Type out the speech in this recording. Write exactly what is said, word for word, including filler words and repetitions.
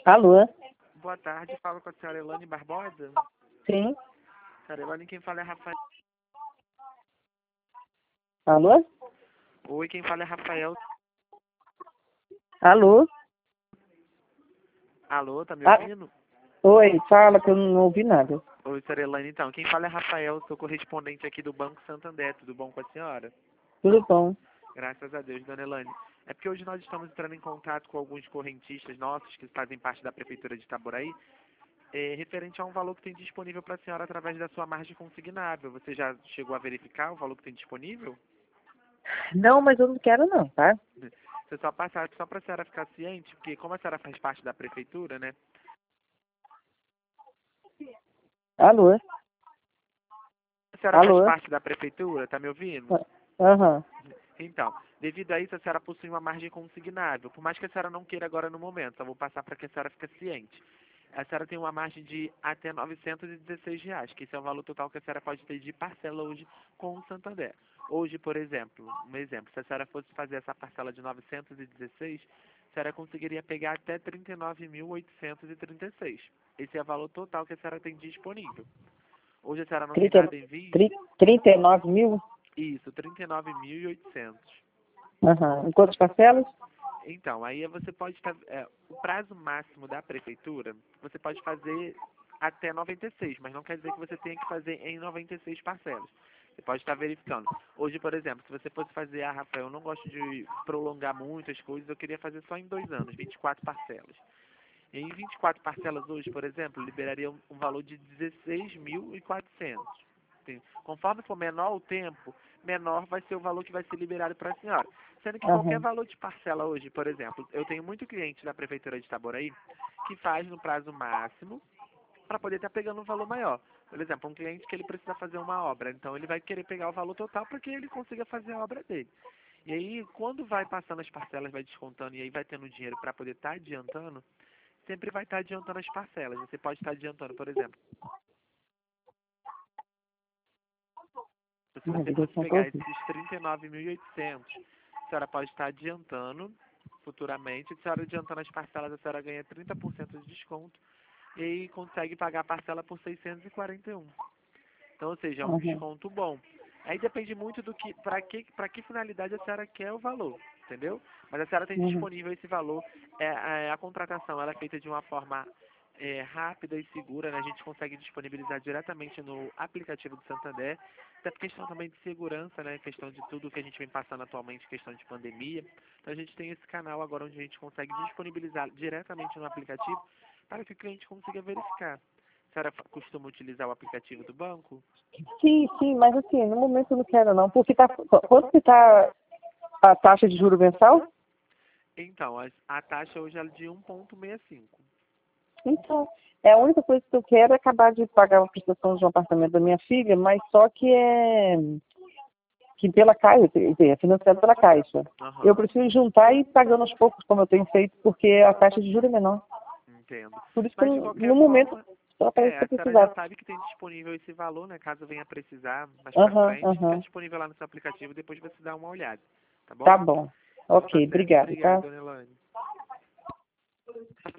Alô? Boa tarde, falo com a senhora Elane Barbosa. Sim. Senhora Elane, quem fala é Rafael. Alô? Oi, quem fala é Rafael. Alô? Alô, tá me Ah, ouvindo? oi, fala que eu não ouvi nada. Oi, senhora Elane, então, quem fala é Rafael, sou correspondente aqui do Banco Santander, tudo bom com a senhora? Tudo bom? Graças a Deus, dona Elane. É porque hoje nós estamos entrando em contato com alguns correntistas nossos que fazem parte da Prefeitura de Itaboraí, é, referente a um valor que tem disponível para a senhora através da sua margem consignável. Você já chegou a verificar o valor que tem disponível? Não, mas eu não quero não, tá? Você só passar, só para a senhora ficar ciente, porque como a senhora faz parte da Prefeitura, né? Alô? A senhora faz Alô? parte da Prefeitura, tá me ouvindo? Ah, Aham. Então, devido a isso, a senhora possui uma margem consignável. Por mais que a senhora não queira agora no momento, só vou passar para que a senhora fique ciente. A senhora tem uma margem de até novecentos e dezesseis reais, que esse é o valor total que a senhora pode ter de parcela hoje com o Santander. Hoje, por exemplo, um exemplo, se a senhora fosse fazer essa parcela de novecentos e dezesseis, a senhora conseguiria pegar até trinta e nove mil oitocentos e trinta e seis. Esse é o valor total que a senhora tem disponível. Hoje a senhora não tem trinta, nada em vista? tri- trinta e nove mil? Isso, trinta e nove mil e oitocentos. Aham. Em quantas parcelas? Então, aí você pode estar. É, o prazo máximo da prefeitura, você pode fazer até noventa e seis, mas não quer dizer que você tenha que fazer em noventa e seis parcelas. Você pode estar verificando. Hoje, por exemplo, se você fosse fazer, ah, Rafael, eu não gosto de prolongar muito as coisas, eu queria fazer só em dois anos, vinte e quatro parcelas. E em vinte e quatro parcelas hoje, por exemplo, liberaria um, um valor de dezesseis mil e quatrocentos. Tem- Conforme for menor o tempo, menor vai ser o valor que vai ser liberado para a senhora. Sendo que qualquer Aham. valor de parcela hoje, por exemplo, eu tenho muito cliente da Prefeitura de Itaboraí que faz no prazo máximo para poder estar pegando um valor maior. Por exemplo, um cliente que ele precisa fazer uma obra, então ele vai querer pegar o valor total para que ele consiga fazer a obra dele. E aí, quando vai passando as parcelas, vai descontando e aí vai tendo dinheiro para poder estar adiantando, sempre vai estar adiantando as parcelas. Você pode estar adiantando, por exemplo, se Minha você ligação fosse tá pegar horrível. esses trinta e nove mil e oitocentos, a senhora pode estar adiantando futuramente. Se a senhora adiantando as parcelas, a senhora ganha trinta por cento de desconto e aí consegue pagar a parcela por seiscentos e quarenta e um. Então, ou seja, é um Aham. desconto bom. Aí depende muito do que, para que, para que finalidade a senhora quer o valor, entendeu? Mas a senhora tem Uhum. disponível esse valor. É, é, a contratação ela é feita de uma forma é, rápida e segura, né? A gente consegue disponibilizar diretamente no aplicativo do Santander, até por questão também de segurança, né? Questão de tudo que a gente vem passando atualmente, questão de pandemia. Então a gente tem esse canal agora onde a gente consegue disponibilizar diretamente no aplicativo para que o cliente consiga verificar. A senhora fa- costuma utilizar o aplicativo do banco? Sim, sim, mas assim, no momento eu não quero não, porque tá, quanto que tá a taxa de juro mensal? Então, a, a taxa hoje é de um vírgula sessenta e cinco. Então, é a única coisa que eu quero é acabar de pagar uma prestação de um apartamento da minha filha, mas só que é que pela Caixa, quer dizer, é financiado pela Caixa. Eu Aham, preciso juntar e ir pagando aos poucos, como eu tenho feito, porque a taxa de juros é menor. entendo. Por isso que Mas de eu, no qualquer momento, forma, só para isso é, que a eu senhora já precisava. sabe que tem disponível esse valor, né? Caso venha precisar mais pra Aham, frente, fica aham. disponível lá no seu aplicativo, depois você dá uma olhada, tá Tá bom? bom. Então tá Ok, certo. obrigado, Obrigado, tá? dona Elaine.